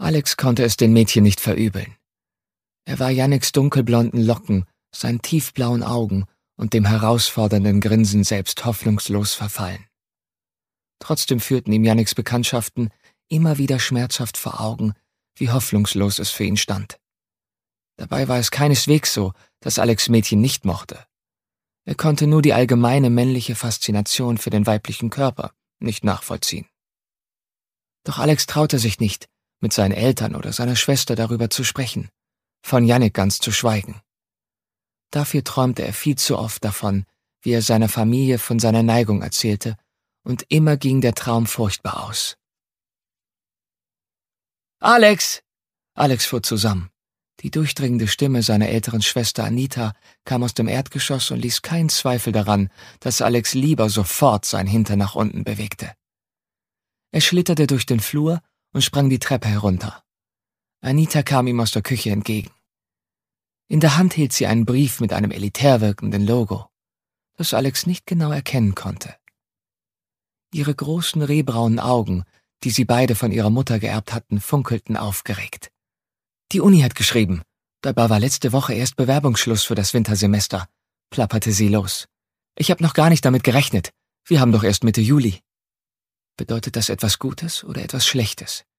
Alex konnte es den Mädchen nicht verübeln. Er war Janniks dunkelblonden Locken, seinen tiefblauen Augen und dem herausfordernden Grinsen selbst hoffnungslos verfallen. Trotzdem führten ihm Janniks Bekanntschaften immer wieder schmerzhaft vor Augen, wie hoffnungslos es für ihn stand. Dabei war es keineswegs so, dass Alex Mädchen nicht mochte. Er konnte nur die allgemeine männliche Faszination für den weiblichen Körper nicht nachvollziehen. Doch Alex traute sich nicht, mit seinen Eltern oder seiner Schwester darüber zu sprechen, von Jannik ganz zu schweigen. Dafür träumte er viel zu oft davon, wie er seiner Familie von seiner Neigung erzählte, und immer ging der Traum furchtbar aus. »Alex!« Alex fuhr zusammen. Die durchdringende Stimme seiner älteren Schwester Anita kam aus dem Erdgeschoss und ließ keinen Zweifel daran, dass Alex lieber sofort sein Hintern nach unten bewegte. Er schlitterte durch den Flur und sprang die Treppe herunter. Anita kam ihm aus der Küche entgegen. In der Hand hielt sie einen Brief mit einem elitär wirkenden Logo, das Alex nicht genau erkennen konnte. Ihre großen rehbraunen Augen, die sie beide von ihrer Mutter geerbt hatten, funkelten aufgeregt. »Die Uni hat geschrieben. Dabei war letzte Woche erst Bewerbungsschluss für das Wintersemester«, plapperte sie los. »Ich habe noch gar nicht damit gerechnet. Wir haben doch erst Mitte Juli.« Bedeutet das etwas Gutes oder etwas Schlechtes?